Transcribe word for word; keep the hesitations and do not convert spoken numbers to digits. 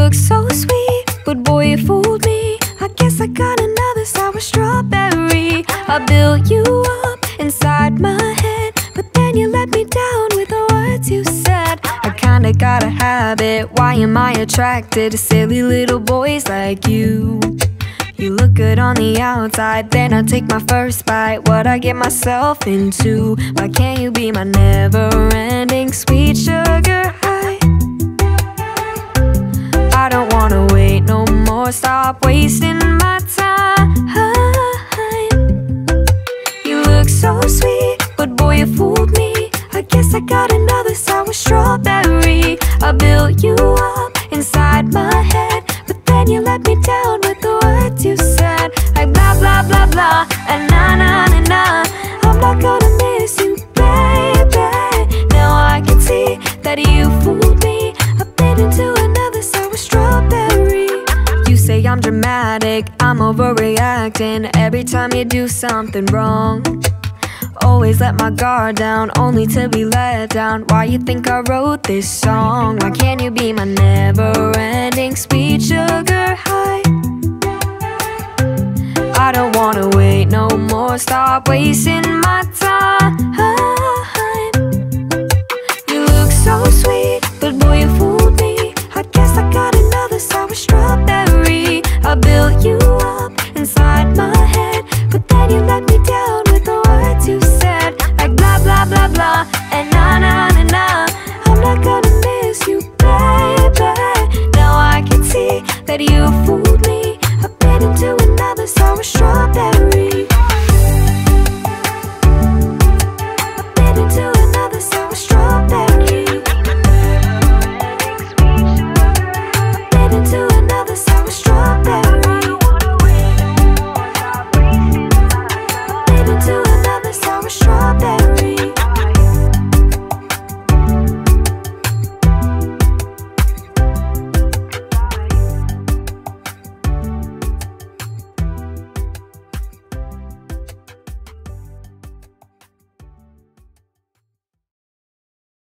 look so sweet, but boy, you fooled me. I guess I got another sour strawberry. I built you up inside my head, but then you let me down with the words you said. I kinda got a habit, why am I attracted to silly little boys like you? You look good on the outside, then I take my first bite. What I get myself into? Why can't you be my never-ending sweet sugar high? I don't wanna wait no more, stop wasting my time. You look so sweet, but boy, you fooled me. I guess I got another sour strawberry. I built you up inside my head, but then you let me down with the words you said. Like blah blah blah blah, and na na na na. I'm not gonna miss you, baby. Now I can see that you fooled me. I've been into another sour strawberry. You say I'm dramatic, I'm overreacting every time you do something wrong. Always let my guard down, only to be let down. Why you think I wrote this song? Why can't you be my never-ending sweet sugar high? I don't wanna wait no more, stop wasting my time.